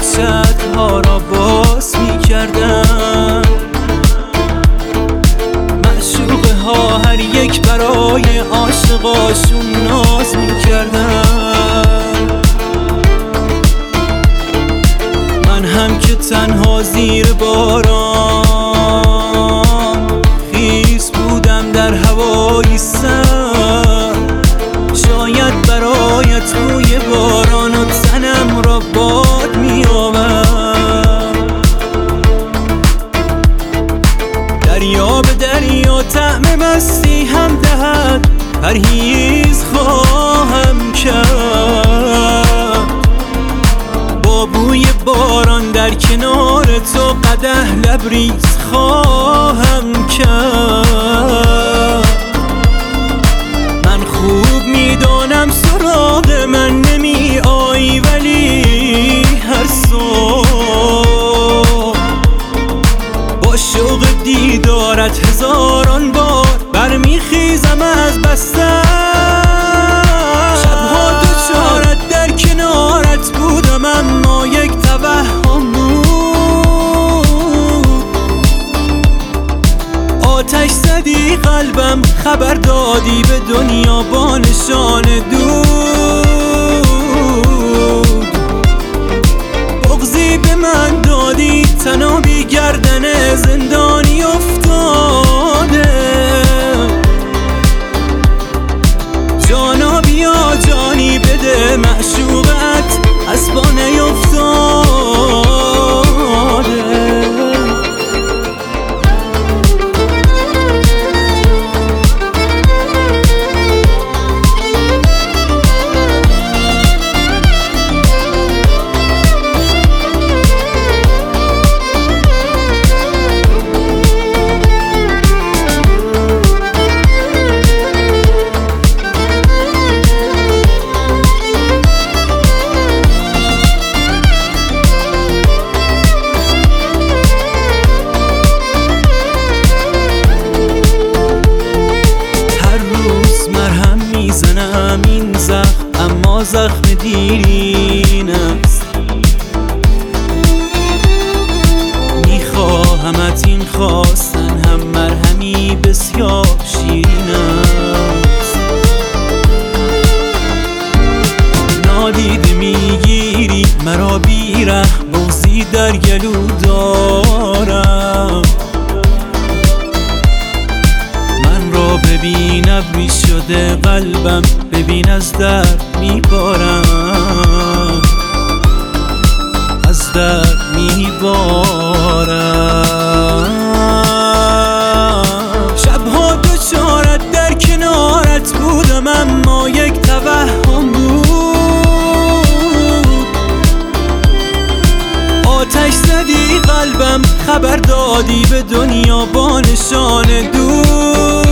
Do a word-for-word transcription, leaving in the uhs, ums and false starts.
چترها را باز میکردن. معشوقه ها هر یک برای عاشقاشون ناز میکردن. من هم که تنها زیر باران خیس بودم در هوای سرد، شاید برای توی باران و تنم را باد می آورد. دریا به دریا طعم مستی هم دهد، پرهیز خواهم کرد. با بوی باران در کنار تو قدح لبریز خواهم کرد. من خوب میدانم سراغ من نمی آیی، ولی هر صبح با شوق دیدارت هزاران بار برمیخیزم از بستر. شبها دوچارت در کنارت بودم اما یک توهم بود. آتش زدی قلبم، خبر دادی به دنیا با نشان دود. بغضی به من دادی، تنابی گردن زندانی افتاده. جانا بیا جانی بده، معشوقت از پا نیفتاده. میزنم این زخم، اما زخم دیرین است. میخواهمت این خواستن هم مرهمی بسیار شیرین است. نادیده میگیری مرا بیره، بغضی در گلو دارم. ببین ابری شده قلبم، ببین از درد میبارم، از درد میبارم. شبها دوچارت در کنارت بودم اما یک توهم بود. آتش زدی قلبم، خبر دادی به دنیا با نشان دود.